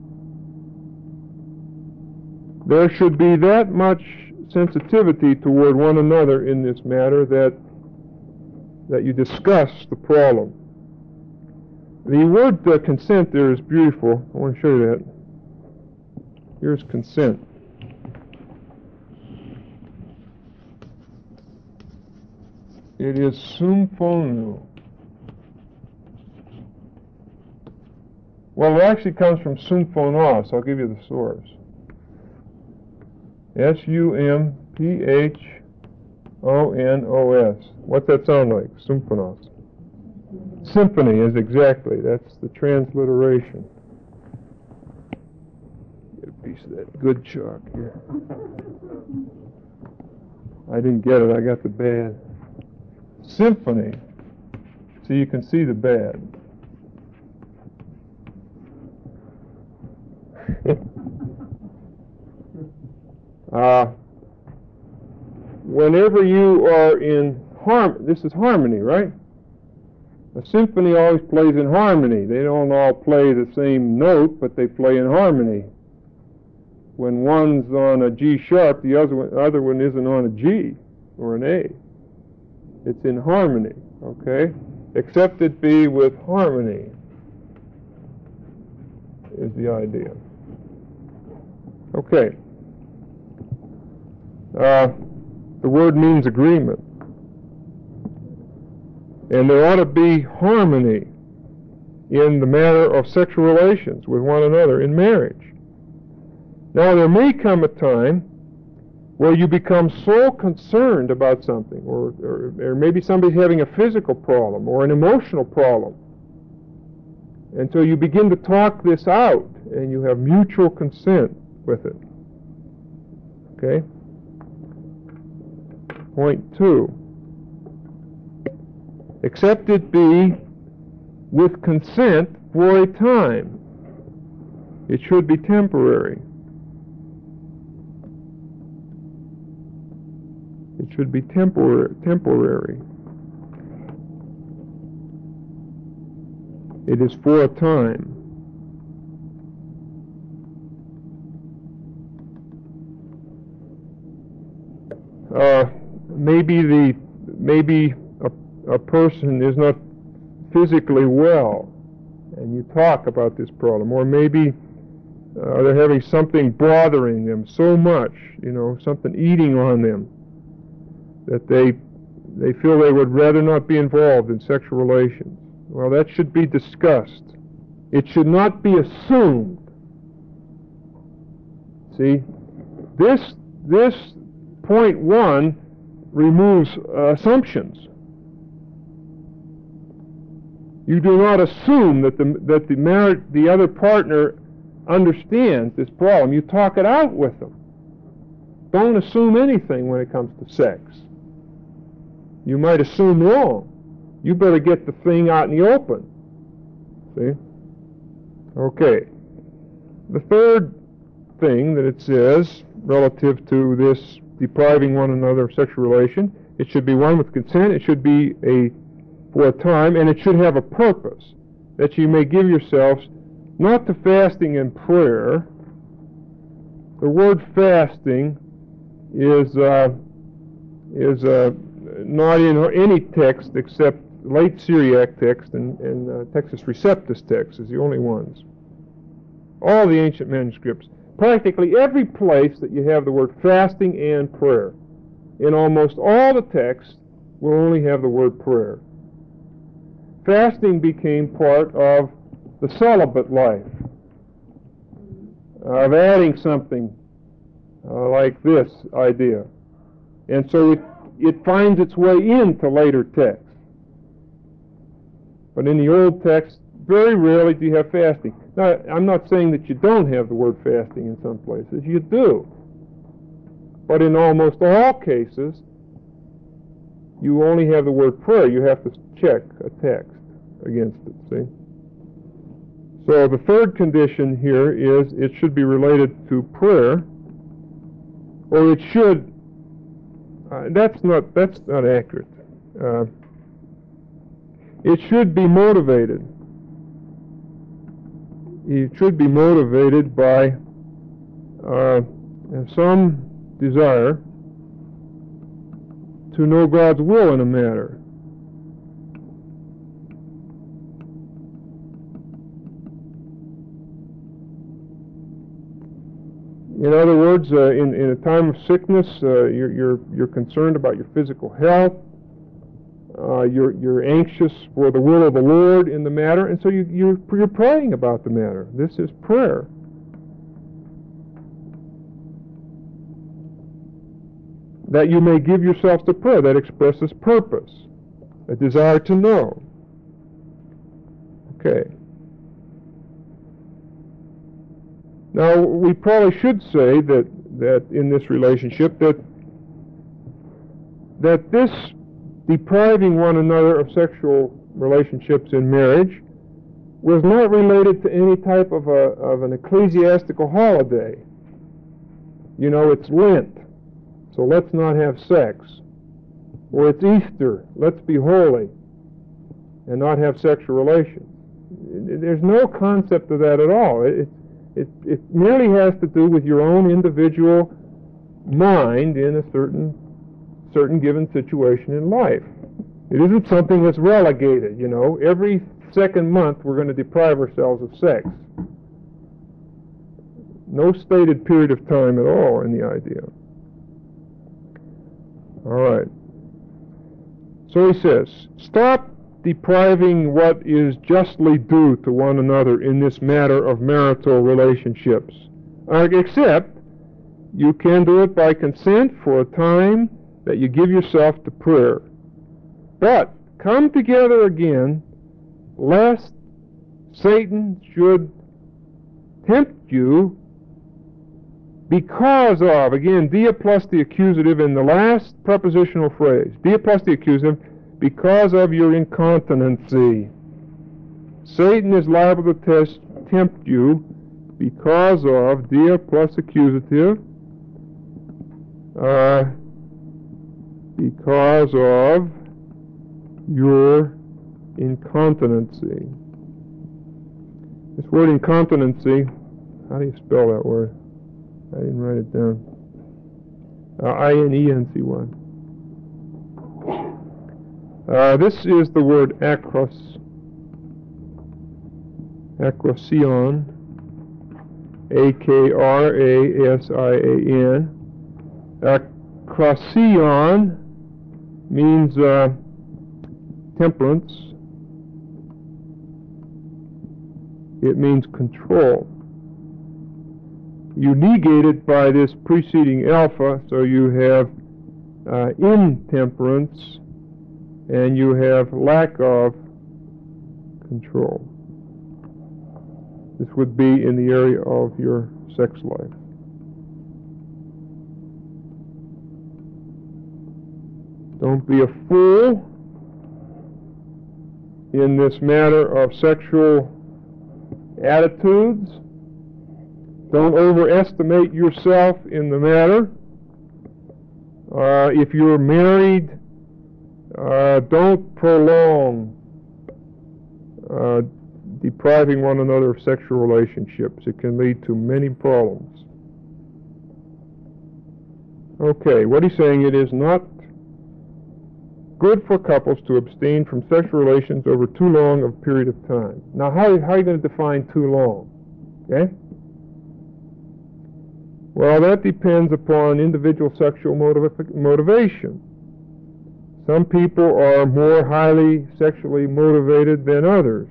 There should be that much sensitivity toward one another in this matter that that you discuss the problem. The word uh, consent there is beautiful. I want to show you that. Here's consent. It is symphono. Well, it actually comes from symphonos. I'll give you the source. S U M P H O N O S. What's that sound like? Symphonos. Symphony is exactly. That's the transliteration. Get a piece of that good chalk here. I didn't get it. I got the bad. Symphony. So you can see the bad. uh, whenever you are in harm, this is harmony, right? A symphony always plays in harmony. They don't all play the same note, but they play in harmony. When one's on a G sharp, the other one, other one isn't on a G or an A. It's in harmony, okay? Except it be with harmony is the idea. Okay. Uh, the word means agreement. And there ought to be harmony in the matter of sexual relations with one another in marriage. Now, there may come a time where you become so concerned about something, or, or, or maybe somebody's having a physical problem or an emotional problem, and so you begin to talk this out, and you have mutual consent with it. Okay? Point two. Except it be with consent for a time. It should be temporary. It should be tempor- temporary. It is for a time. Uh, maybe the maybe a, a person is not physically well, and you talk about this problem, or maybe uh, they're having something bothering them so much, you know, something eating on them, that they they feel they would rather not be involved in sexual relations. Well, that should be discussed. It should not be assumed. See, this this point one removes uh, assumptions. You do not assume that the that the marriage, the other partner understands this problem. You talk it out with them. Don't assume anything when it comes to sex. You might assume wrong. You better get the thing out in the open. See? Okay. The third thing that it says relative to this depriving one another of sexual relation, it should be one with consent, it should be a for a time, and it should have a purpose, that you may give yourselves not to fasting and prayer. The word fasting is uh, is uh, not in any text except late Syriac text and, and uh, Textus Receptus text is the only ones. All the ancient manuscripts, practically every place that you have the word fasting and prayer, in almost all the texts will only have the word prayer. Fasting became part of the celibate life, of adding something uh, like this idea. And so it, it finds its way into later texts. But in the old text, very rarely do you have fasting. Now, I'm not saying that you don't have the word fasting in some places. You do. But in almost all cases, you only have the word prayer. You have to check a text against it, see? So the third condition here is it should be related to prayer, or it should, uh, that's not, that's not accurate. Uh, it should be motivated. It should be motivated by uh, some desire to know God's will in a matter. In other words, uh, in, in a time of sickness, uh, you're, you're, you're concerned about your physical health. Uh, you're, you're anxious for the will of the Lord in the matter, and so you, you're, you're praying about the matter. This is prayer. That you may give yourselves to prayer. That expresses purpose, a desire to know. Okay. Now, we probably should say that, that in this relationship that that this depriving one another of sexual relationships in marriage was not related to any type of, a, of an ecclesiastical holiday. You know, it's Lent, so let's not have sex. Or it's Easter, let's be holy and not have sexual relations. There's no concept of that at all. It, it, it merely has to do with your own individual mind in a certain, certain given situation in life. It isn't something that's relegated, you know. Every second month we're going to deprive ourselves of sex. No stated period of time at all in the idea. All right. So he says, stop depriving what is justly due to one another in this matter of marital relationships, uh, except you can do it by consent for a time that you give yourself to prayer. But come together again, lest Satan should tempt you because of, again, dia plus the accusative in the last prepositional phrase, dia plus the accusative, because of your incontinency. Satan is liable to test, tempt you because of dia plus accusative, uh, because of your incontinency. This word incontinency, how do you spell that word? I didn't write it down. Uh, I N E N C Y. Uh, this is the word akros, akrosion, A K R A S I A N. Akrosion means uh, temperance. It means control. You negate it by this preceding alpha, so you have uh, intemperance and you have lack of control. This would be in the area of your sex life. Don't be a fool in this matter of sexual attitudes. Don't overestimate yourself in the matter. Uh, if you're married, uh, don't prolong uh, depriving one another of sexual relationships. It can lead to many problems. Okay, what he's saying, it is not good for couples to abstain from sexual relations over too long a period of time. Now, how, how are you going to define too long? Okay? Well, that depends upon individual sexual motiv- motivation. Some people are more highly sexually motivated than others.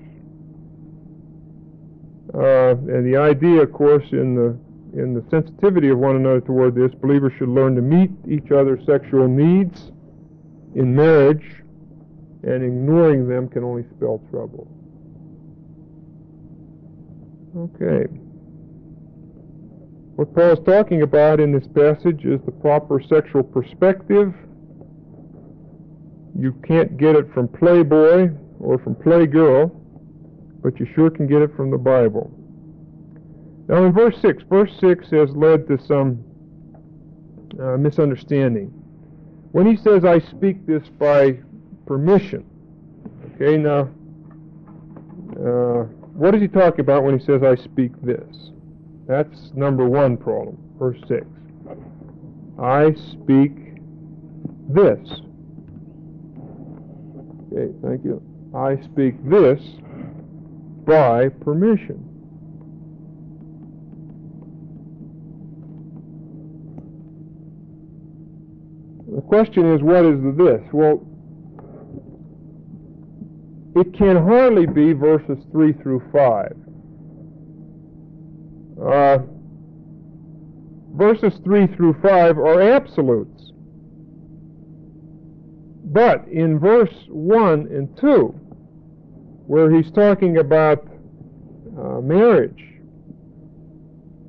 Uh, and the idea, of course, in the in the sensitivity of one another toward this, believers should learn to meet each other's sexual needs in marriage, and ignoring them can only spell trouble. Okay. What Paul is talking about in this passage is the proper sexual perspective. You can't get it from Playboy or from Playgirl, but you sure can get it from the Bible. Now in verse six, verse six has led to some uh, misunderstanding. When he says, I speak this by permission, okay, now, uh, what does he talk about when he says, I speak this? That's number one problem, verse six. I speak this. Okay, thank you. I speak this by permission. The question is, what is the this? Well, it can hardly be verses three through five. Uh, verses three through five are absolutes. But in verse one and two, where he's talking about uh, marriage,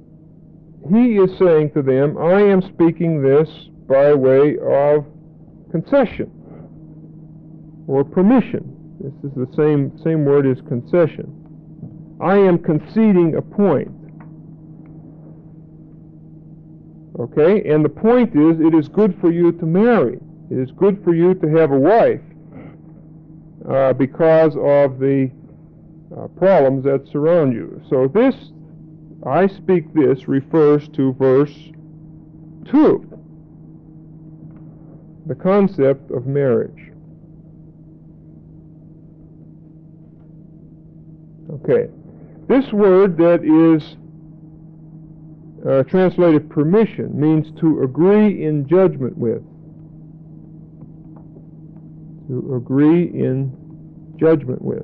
he is saying to them, I am speaking this by way of concession or permission. This is the same, same word as concession. I am conceding a point. Okay? And the point is, it is good for you to marry. It is good for you to have a wife uh, because of the uh, problems that surround you. So this, I speak this, refers to verse two. The concept of marriage. Okay. This word that is uh, translated permission means to agree in judgment with. To agree in judgment with.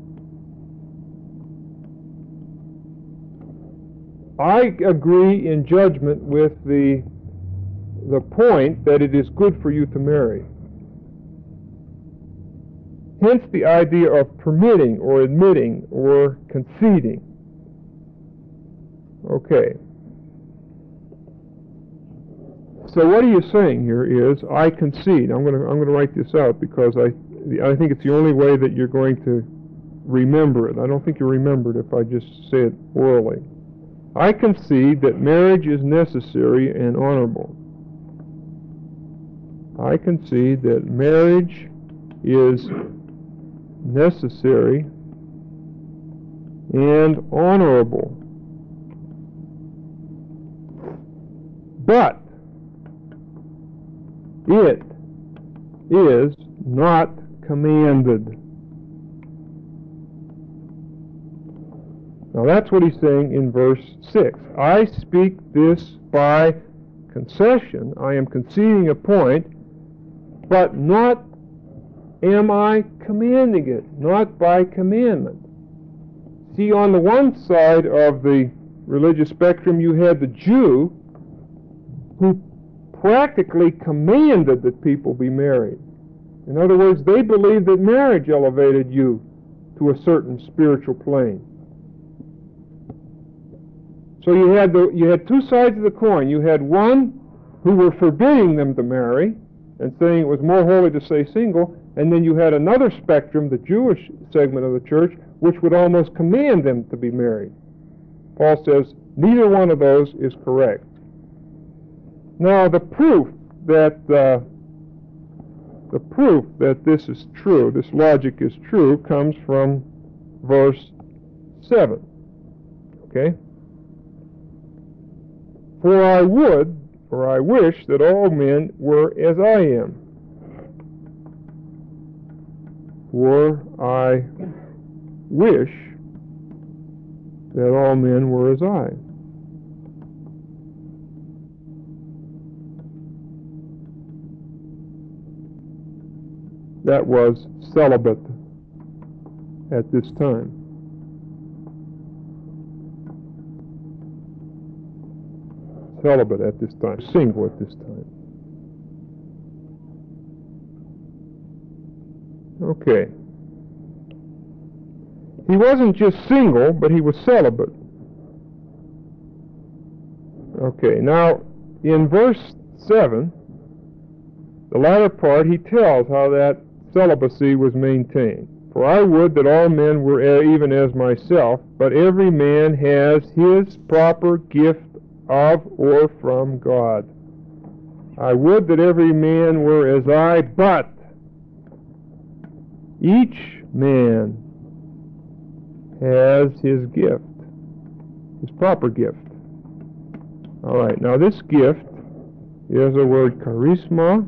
I agree in judgment with the the point that it is good for you to marry. Hence the idea of permitting or admitting or conceding. Okay. So what are you saying here is, I concede. I'm going to I'm going to write this out because I I think it's the only way that you're going to remember it. I don't think you remember it if I just say it orally. I concede that marriage is necessary and honorable. I concede that marriage is necessary and honorable. But it is not commanded. Now that's what he's saying in verse six. I speak this by concession. I am conceding a point, but not am I commanding it, not by commandment. See, on the one side of the religious spectrum, you had the Jew who practically commanded that people be married. In other words, they believed that marriage elevated you to a certain spiritual plane. So you had the you had two sides of the coin. You had one who were forbidding them to marry and saying it was more holy to stay single, and then you had another spectrum, the Jewish segment of the church, which would almost command them to be married. Paul says neither one of those is correct. Now the proof that uh, the proof that this is true, this logic is true, comes from verse seven. Okay? For I would, or I wish, that all men were as I am. For I wish that all men were as I. That was celibate at this time. Celibate at this time, single at this time. Okay. He wasn't just single, but he was celibate. Okay, now in verse seven, the latter part, he tells how that celibacy was maintained. For I would that all men were even as myself, but every man has his proper gift of or from God. I would that every man were as I, but each man has his gift, his proper gift. All right, now this gift is the word charisma,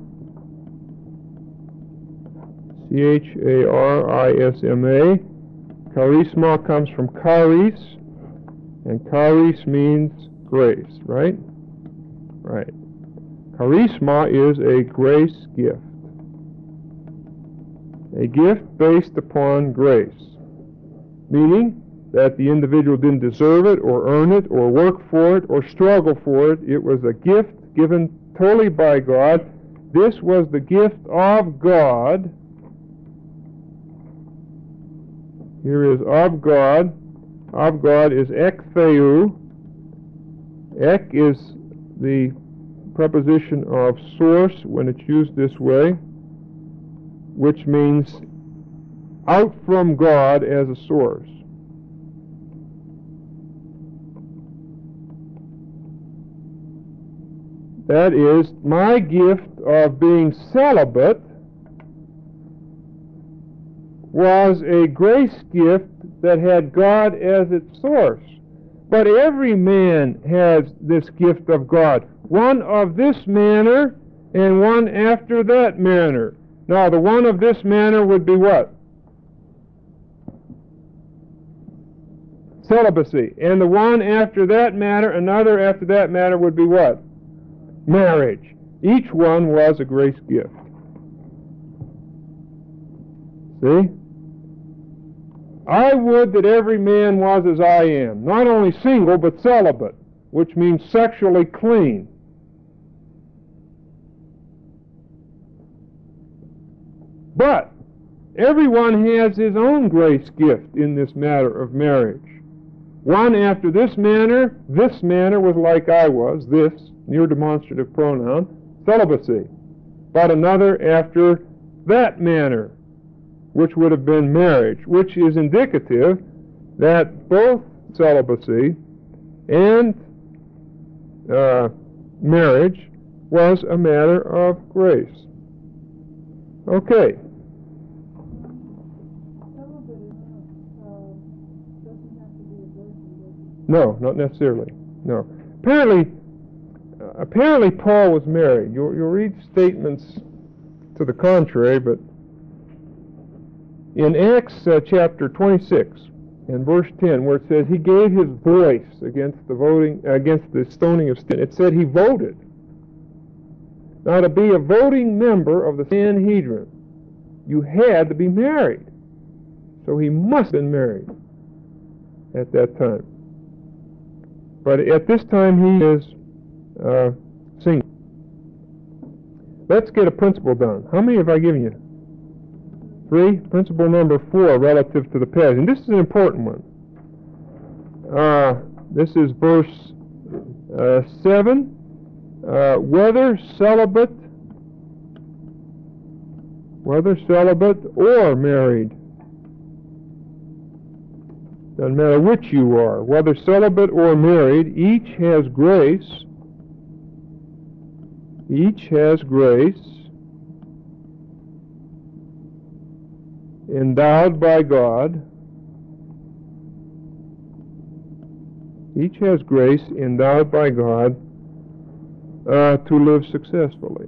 C H A R I S M A. Charisma comes from charis, and charis means grace, right? Right. Charisma is a grace gift. A gift based upon grace. Meaning that the individual didn't deserve it, or earn it, or work for it, or struggle for it. It was a gift given totally by God. This was the gift of God. Here is of God. Of God is ek theou. Ek is the preposition of source when it's used this way, which means out from God as a source. That is, my gift of being celibate was a grace gift that had God as its source. But every man has this gift of God, one of this manner and one after that manner. Now, the one of this manner would be what? Celibacy. And the one after that manner, another after that manner would be what? Marriage. Each one was a grace gift. See? I would that every man was as I am, not only single, but celibate, which means sexually clean. But everyone has his own grace gift in this matter of marriage. One after this manner, this manner was like I was, this, near demonstrative pronoun, celibacy. But another after that manner, which would have been marriage, which is indicative that both celibacy and uh, marriage was a matter of grace. Okay. No, not necessarily. No. Apparently, uh, apparently Paul was married. You'll, you'll read statements to the contrary, but in Acts uh, chapter twenty-six and verse ten, where it says he gave his voice against the voting, against the stoning of Stephen, it said he voted. Now, to be a voting member of the Sanhedrin, you had to be married. So he must have been married at that time. But at this time he is uh, single. Let's get a principle done. How many have I given you? Three. Principle number four relative to the past. And this is an important one. Uh, this is verse uh, seven. Uh, whether celibate, whether celibate or married, doesn't matter which you are, whether celibate or married, each has grace, each has grace endowed by God, each has grace endowed by God uh, to live successfully.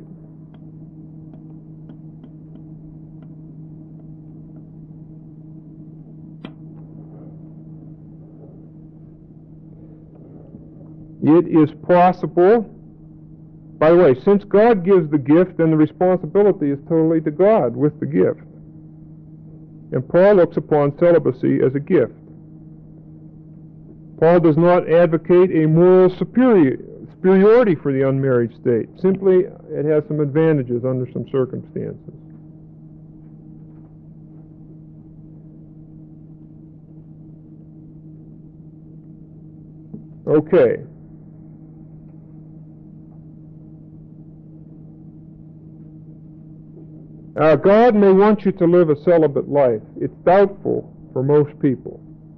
It is possible, by the way, since God gives the gift, then the responsibility is totally to God with the gift. And Paul looks upon celibacy as a gift. Paul does not advocate a moral superior, superiority for the unmarried state. Simply, it has some advantages under some circumstances. Okay. Uh, God may want you to live a celibate life. It's doubtful for most people.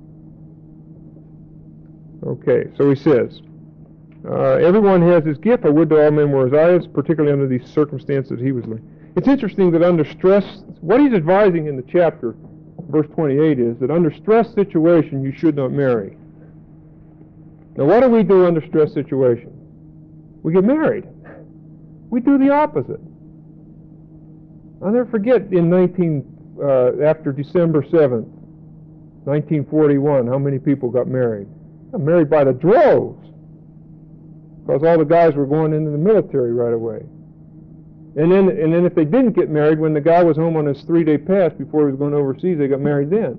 Okay, so he says, uh, everyone has his gift. I would to all men were as I is, particularly under these circumstances he was living. It's interesting that under stress, what he's advising in the chapter, verse twenty-eight, is that under stress situation you should not marry. Now what do we do under stress situations? We get married. We do the opposite. I'll never forget in nineteen uh, after December seventh, nineteen forty-one, how many people got married? Got married by the droves, because all the guys were going into the military right away. And then, and then if they didn't get married, when the guy was home on his three-day pass before he was going overseas, they got married then.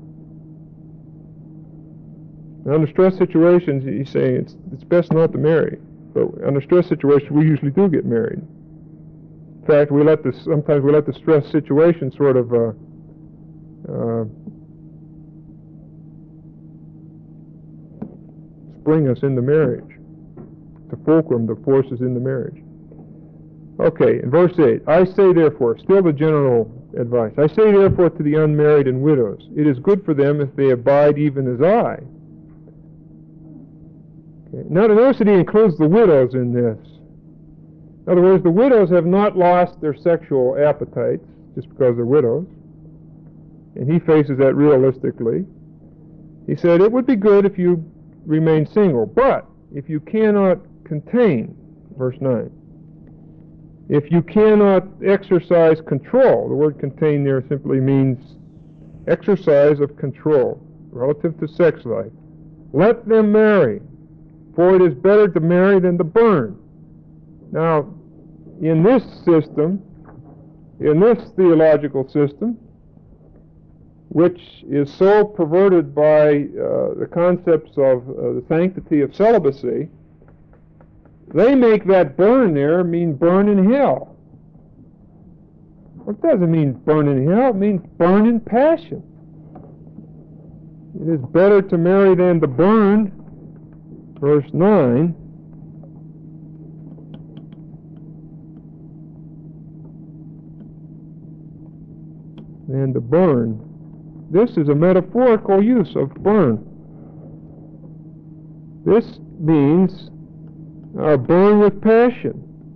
And under stress situations, he's saying it's it's best not to marry. But under stress situations, we usually do get married. In fact, we let this sometimes we let the stress situation sort of uh, uh, spring us into marriage. The fulcrum that forces into marriage. Okay, in verse eight, I say therefore, still the general advice, I say therefore to the unmarried and widows, it is good for them if they abide even as I. Okay. Now notice that he includes the widows in this. In other words, the widows have not lost their sexual appetites just because they're widows. And he faces that realistically. He said, it would be good if you remain single, but if you cannot contain, verse nine, if you cannot exercise control, the word contain there simply means exercise of control relative to sex life, let them marry, for it is better to marry than to burn. Now, in this system, in this theological system, which is so perverted by uh, the concepts of uh, the sanctity of celibacy, they make that burn there mean burn in hell. Well, it doesn't mean burn in hell, it means burn in passion. It is better to marry than to burn, verse nine. Than to burn. This is a metaphorical use of burn. This means uh, burn with passion.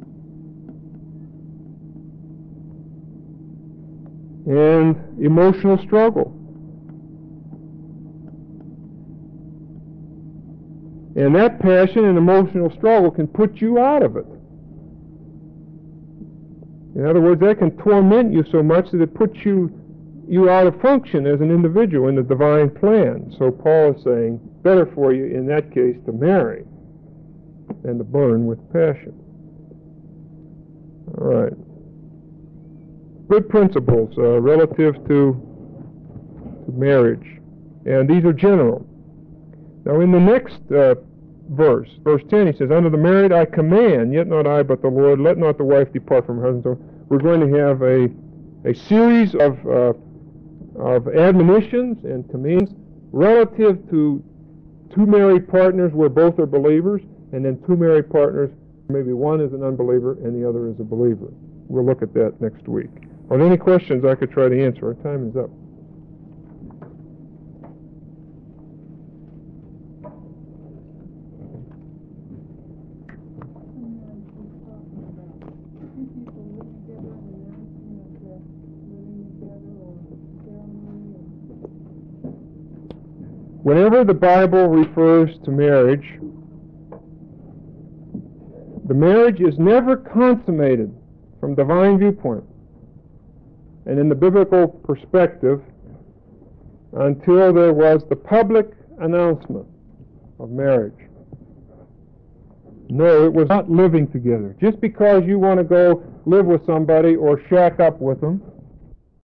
And emotional struggle. And that passion and emotional struggle can put you out of it. In other words, that can torment you so much that it puts you you out of function as an individual in the divine plan. So Paul is saying, better for you in that case to marry than to burn with passion. All right. Good principles uh, relative to, to marriage. And these are general. Now in the next uh, verse, verse ten, he says, unto the married I command, yet not I but the Lord, let not the wife depart from her husband. So we're going to have a, a series of uh, of admonitions and commands relative to two married partners where both are believers, and then two married partners, maybe one is an unbeliever and the other is a believer. We'll look at that next week. Are there any questions I could try to answer? Our time is up. Whenever the Bible refers to marriage, the marriage is never consummated from divine viewpoint and in the biblical perspective until there was the public announcement of marriage. No, it was not living together. Just because you want to go live with somebody or shack up with them